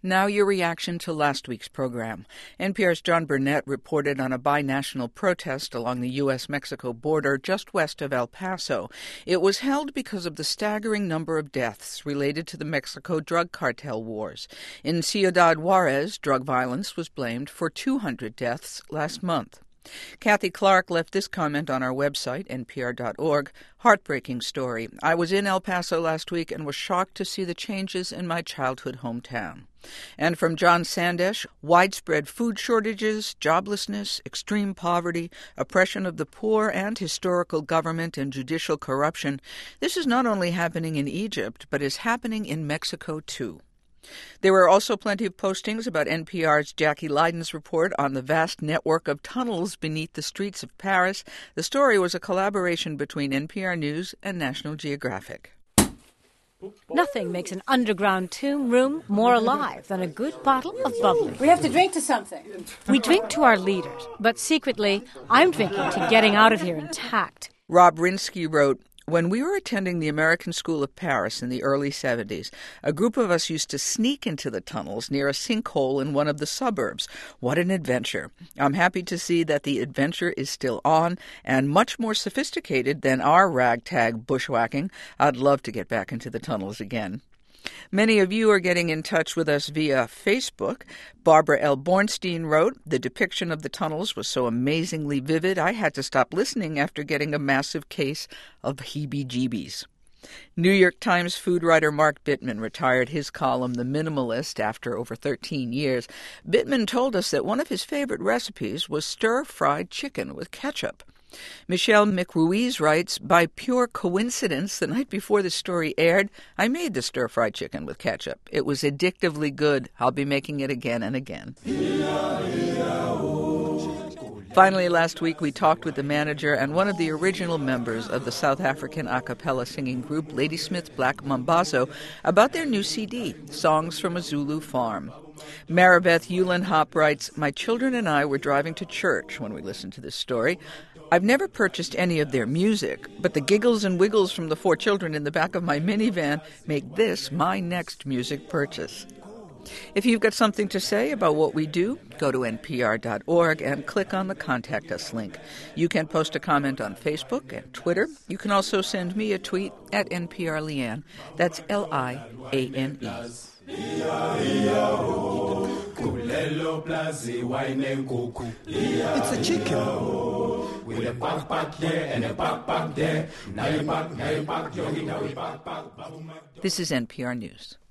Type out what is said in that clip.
Now your reaction to last week's program. NPR's John Burnett reported on a binational protest along the U.S.-Mexico border just west of El Paso. It was held because of the staggering number of deaths related to the Mexico drug cartel wars. In Ciudad Juarez, drug violence was blamed for 200 deaths last month. Kathy Clark left this comment on our website, npr.org. Heartbreaking story. I was in El Paso last week and was shocked to see the changes in my childhood hometown. And from John Sandesh, widespread food shortages, joblessness, extreme poverty, oppression of the poor, and historical government and judicial corruption. This is not only happening in Egypt, but is happening in Mexico, too. There were also plenty of postings about NPR's Jackie Leiden's report on the vast network of tunnels beneath the streets of Paris. The story was a collaboration between NPR News and National Geographic. Nothing makes an underground tomb room more alive than a good bottle of bubbly. We have to drink to something. We drink to our leaders, but secretly, I'm drinking to getting out of here intact. Rob Rinsky wrote, "When we were attending the American School of Paris in the early 70s, a group of us used to sneak into the tunnels near a sinkhole in one of the suburbs. What an adventure. I'm happy to see that the adventure is still on and much more sophisticated than our ragtag bushwhacking. I'd love to get back into the tunnels again." Many of you are getting in touch with us via Facebook. Barbara L. Bornstein wrote, "The depiction of the tunnels was so amazingly vivid, I had to stop listening after getting a massive case of heebie-jeebies." New York Times food writer Mark Bittman retired his column, The Minimalist, after over 13 years. Bittman told us that one of his favorite recipes was stir-fried chicken with ketchup. Michelle McRuiz writes, "By pure coincidence, the night before the story aired, I made the stir-fried chicken with ketchup. It was addictively good. I'll be making it again and again." Finally, last week we talked with the manager and one of the original members of the South African a cappella singing group Ladysmith Black Mambazo about their new CD, Songs from a Zulu Farm. Maribeth Eulenhop writes, "My children and I were driving to church when we listened to this story. I've never purchased any of their music, but the giggles and wiggles from the 4 children in the back of my minivan make this my next music purchase." If you've got something to say about what we do, go to npr.org and click on the Contact Us link. You can post a comment on Facebook and Twitter. You can also send me a tweet at NPRLeanne. That's Liane. It's a chicken. With a back here and a back there. Now you back. This is NPR News.